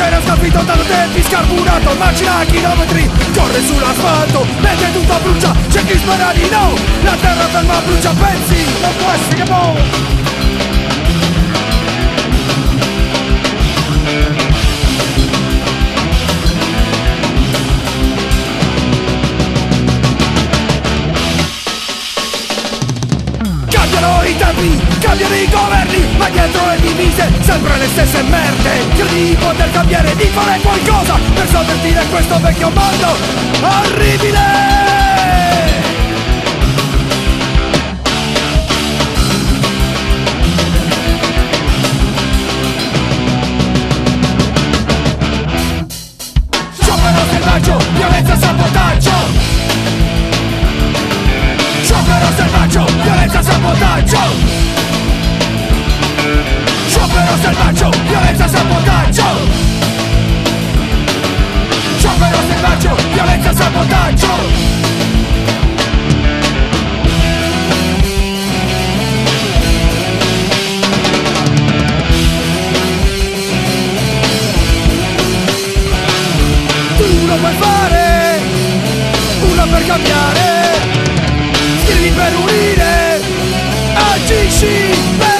appena sconfitto da tempi, scarburato, macina a chilometri, corre sull'asfalto, mentre tutto brucia, c'è chi spera di no, la terra ferma brucia, pensi, non può essere buono. Cambiano i tempi, cambiano i governi, ma dietro le divise sempre le stesse merde. Credi di poter cambiare, di fare qualcosa per sovvertire questo vecchio mondo orribile. Sciopero selvaggio, violenza e sabotaggio. Sciopero selvaggio, violenza e sabotaggio. Sciopero selvaggio, violenza e sabotaggio. Sciopero selvaggio, violenza e sabotaggio. Tu lo puoi fare, uno per cambiare. Scrivi per unire, agisci per